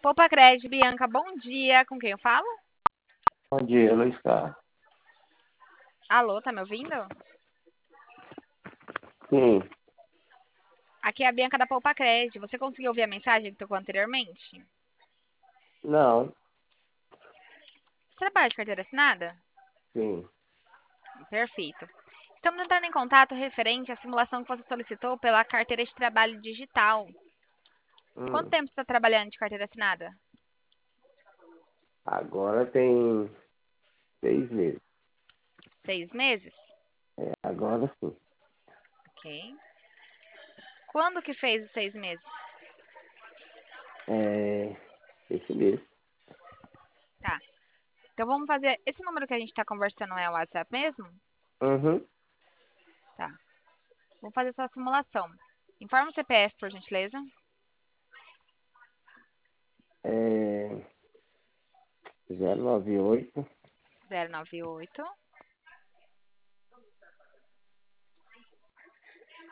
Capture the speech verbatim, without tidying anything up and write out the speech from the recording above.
Poupa Crédito, Bianca, bom dia. Com quem eu falo? Bom dia, Luiz Carlos. Alô, tá me ouvindo? Sim, Aqui é a Bianca da Poupa Crédito. Você conseguiu ouvir a mensagem que tocou anteriormente? não, Você trabalha de carteira assinada? sim. Perfeito. Estamos entrando em contato referente à simulação que você solicitou pela carteira de trabalho digital. Quanto Hum, tempo você está trabalhando de carteira assinada? agora tem seis meses. Seis meses? É, agora sim. Ok. Quando que fez os seis meses? É, esse mês. Tá. Então vamos fazer. Esse número que a gente está conversando é o WhatsApp mesmo? Uhum. Tá. Vou fazer sua simulação. Informa o C P F, por gentileza. É, zero nove oito, Zero nove oito.